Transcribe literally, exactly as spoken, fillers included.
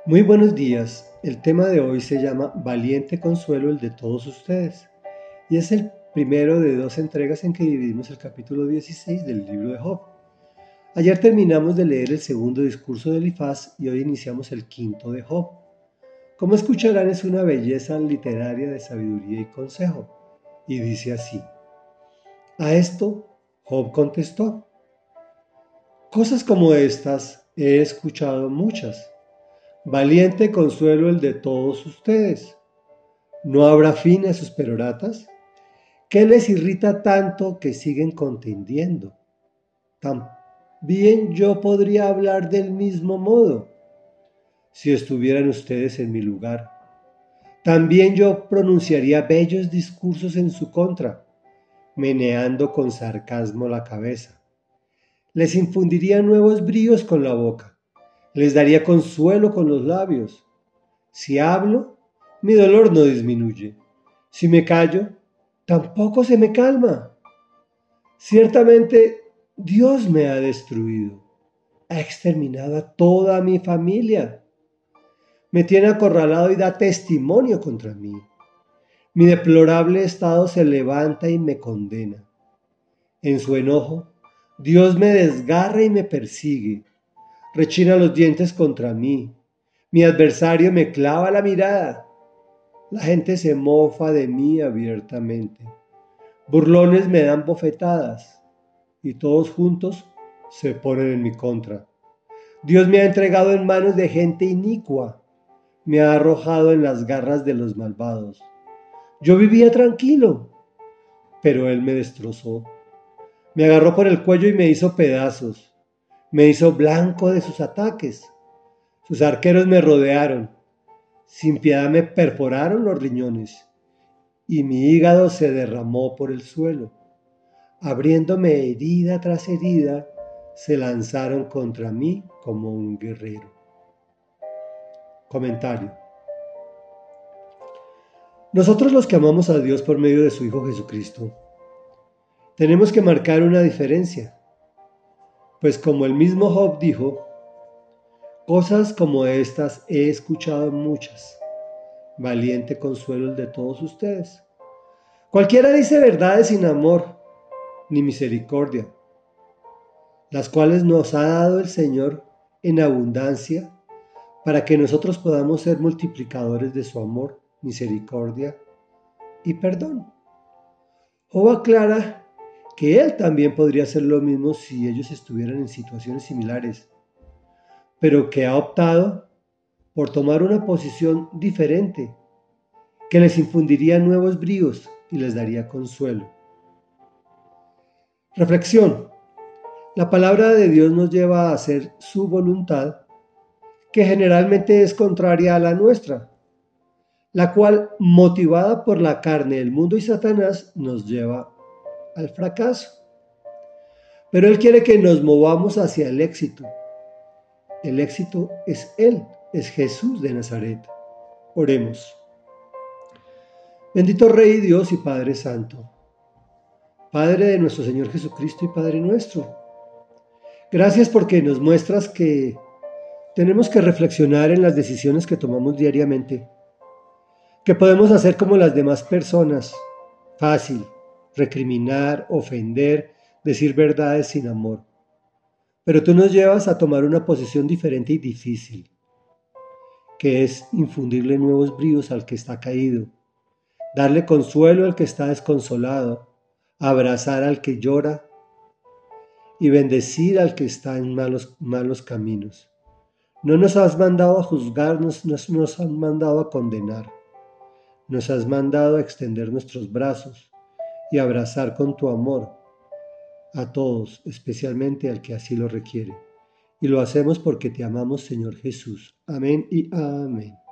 Muy buenos días. El tema de hoy se llama Valiente consuelo el de todos ustedes y es el primero de dos entregas en que dividimos el capítulo dieciséis del libro de Job. Ayer terminamos de leer el segundo discurso de Elifaz y hoy iniciamos el quinto de Job. Como escucharán, es una belleza literaria de sabiduría y consejo, y dice así: a esto Job contestó: cosas como estas he escuchado muchas. Valiente consuelo el de todos ustedes. ¿No habrá fin a sus peroratas? ¿Qué les irrita tanto que siguen contendiendo? También yo podría hablar del mismo modo, si estuvieran ustedes en mi lugar. También yo pronunciaría bellos discursos en su contra, meneando con sarcasmo la cabeza. Les infundiría nuevos bríos con la boca. Les daría consuelo con los labios. Si hablo, mi dolor no disminuye. Si me callo, tampoco se me calma. Ciertamente, Dios me ha destruido. Ha exterminado a toda mi familia. Me tiene acorralado y da testimonio contra mí. Mi deplorable estado se levanta y me condena. En su enojo, Dios me desgarra y me persigue. Rechina los dientes contra mí. Mi adversario me clava la mirada. La gente se mofa de mí abiertamente. Burlones me dan bofetadas y todos juntos se ponen en mi contra. Dios me ha entregado en manos de gente inicua. Me ha arrojado en las garras de los malvados. Yo vivía tranquilo, pero Él me destrozó. Me agarró por el cuello y me hizo pedazos. Me hizo blanco de sus ataques. Sus arqueros me rodearon. Sin piedad me perforaron los riñones y mi hígado se derramó por el suelo. Abriéndome herida tras herida, se lanzaron contra mí como un guerrero. Comentario. Nosotros los que amamos a Dios por medio de su Hijo Jesucristo, tenemos que marcar una diferencia. Pues como el mismo Job dijo, cosas como estas he escuchado muchas. Valiente consuelo el de todos ustedes. Cualquiera dice verdades sin amor ni misericordia, las cuales nos ha dado el Señor en abundancia para que nosotros podamos ser multiplicadores de su amor, misericordia y perdón. Job aclara que él también podría hacer lo mismo si ellos estuvieran en situaciones similares, pero que ha optado por tomar una posición diferente, que les infundiría nuevos bríos y les daría consuelo. Reflexión. La palabra de Dios nos lleva a hacer su voluntad, que generalmente es contraria a la nuestra, la cual, motivada por la carne, el mundo y Satanás, nos lleva al fracaso. Pero Él quiere que nos movamos hacia el éxito. El éxito es Él, es Jesús de Nazaret. Oremos. Bendito Rey, Dios y Padre Santo, Padre de nuestro Señor Jesucristo y Padre nuestro, gracias porque nos muestras que tenemos que reflexionar en las decisiones que tomamos diariamente, que podemos hacer como las demás personas, fácil, recriminar, ofender, decir verdades sin amor. Pero tú nos llevas a tomar una posición diferente y difícil, que es infundirle nuevos bríos al que está caído, darle consuelo al que está desconsolado, abrazar al que llora y bendecir al que está en malos, malos caminos. No nos has mandado a juzgarnos, no nos has mandado a condenar. Nos has mandado a extender nuestros brazos y abrazar con tu amor a todos, especialmente al que así lo requiere. Y lo hacemos porque te amamos, Señor Jesús. Amén y amén.